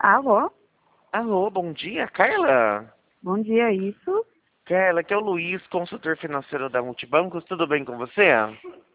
Alô? Alô, bom dia, Carla? Bom dia, isso? Carla, aqui é o Luiz, consultor financeiro da Multibancos, tudo bem com você?